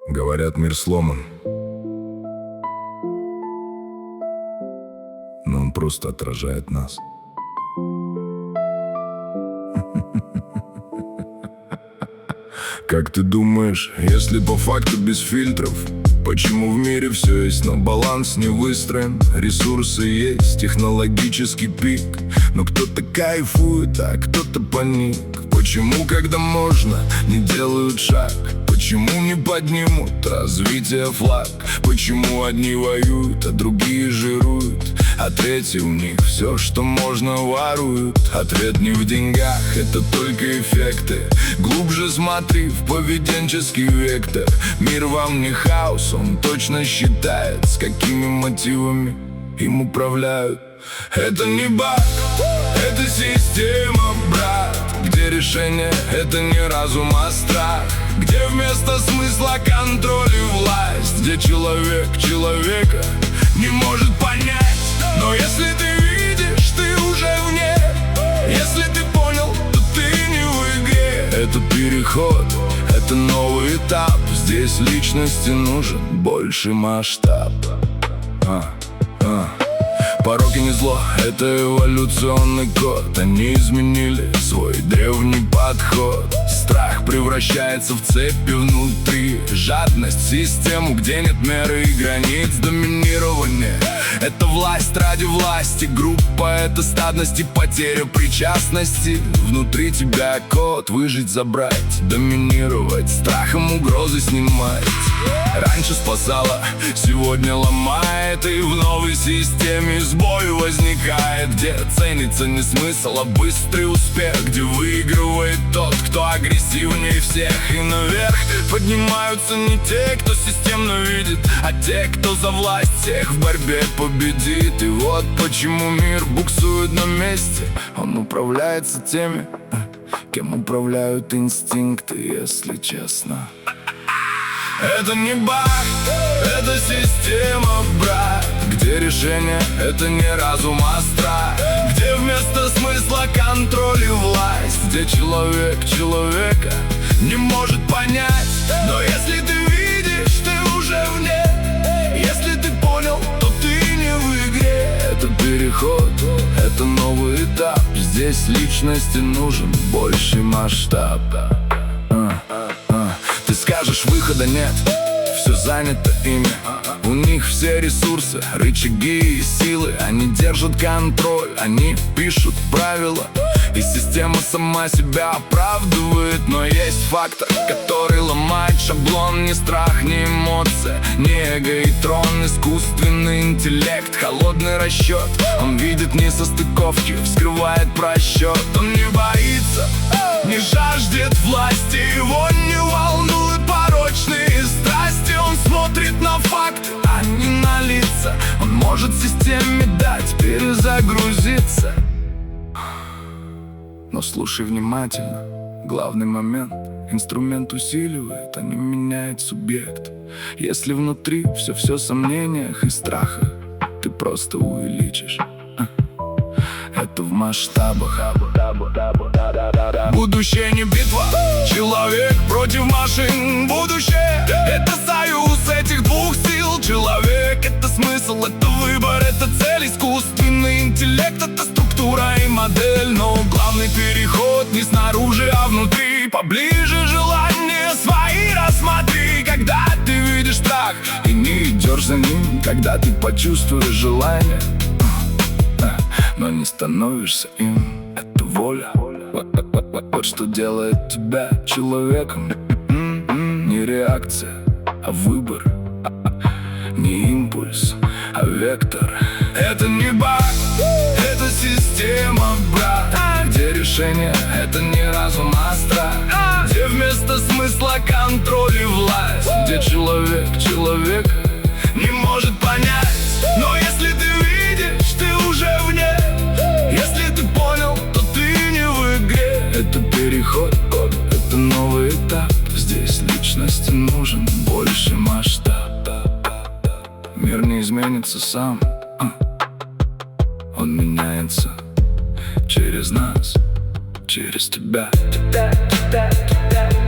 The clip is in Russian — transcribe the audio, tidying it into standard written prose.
Говорят, мир сломан, но он просто отражает нас. Как ты думаешь, если по факту без фильтров, почему в мире все есть, но баланс не выстроен? Ресурсы есть, технологический пик, но кто-то кайфует, а кто-то паник. Почему, когда можно, не делают шаг? Почему не поднимут развитие флаг? Почему одни воюют, а другие жируют, а третьи у них все, что можно, воруют? Ответ не в деньгах, это только эффекты. Глубже смотри в поведенческий вектор. Мир вам не хаос, он точно считает, с какими мотивами им управляют. Это не баг, это система, брат, где решение — это не разум, а страх, где вместо смысла контроль и власть, где человек человека не может понять. Но если ты видишь, ты уже вне. Если ты понял, то ты не в игре. Это переход, это новый этап. Здесь личности нужен больший масштаб. Пороки не зло, это эволюционный код. Они изменили свой древний подход. Страх превращается в цепи внутри. Жадность в систему, где нет меры и границ. Доминирование — это власть ради власти. Группа — это стадность и потеря причастности. Внутри тебя код, выжить, забрать, доминировать, страхом угрозы снимать. Раньше спасала, сегодня ломает, и в новой системе сбой возникает, где ценится не смысл, а быстрый успех, где выигрывает тот, кто агрессивнее всех. И наверх поднимаются не те, кто системно видит, а те, кто за власть всех в борьбе победит. И вот почему мир буксует на месте. Он управляется теми, кем управляют инстинкты, если честно. Это не баг, это система, брат, где решение — это не разум, а страх, где вместо смысла контроль и власть, где человек человека не может понять. Но если ты видишь, ты уже вне. Если ты понял, то ты не в игре. Это переход, это новый этап. Здесь личности нужен больший масштаб. Ты скажешь, выхода нет, все занято ими. У них все ресурсы, рычаги и силы. Они держат контроль, они пишут правила, и система сама себя оправдывает. Но есть фактор, который ломает шаблон. Не страх, не эмоция, не эго и трон. Искусственный интеллект, холодный расчет. Он видит несостыковки, вскрывает просчет. Он не боится, не жаждет власти. Его не волнуют порочные страсти. Он смотрит на факты, а не на лица. Он может системе дать перезагрузиться. Но слушай внимательно, главный момент. Инструмент усиливает, а не меняет субъект. Если внутри все в сомнениях и страхах, ты просто увеличишь это в масштабах. Будущее не битва, человек против машин. Будущее — это союз этих двух сил. Человек — это смысл, это выбор, это цель. Искусственный интеллект — это структура и модель. Но главный переход не снаружи, а внутри. Поближе желания свои рассмотри. Когда ты видишь страх и не идешь за ним, когда ты почувствуешь желание, но не становишься им, это воля. Вот что делает тебя человеком. Не реакция, а выбор. Не импульс, а вектор. Это не баг, это система, брат, где решение — это не разум, а страх, где вместо смысла контроль и власть, где человек человека не может понять. Но если ты видишь, ты уже вне. Если ты понял, то ты не в игре. Это переход, это новый этап. Здесь личности нужен больший масштаб. Мир не изменится сам, он меняется через нас, через тебя.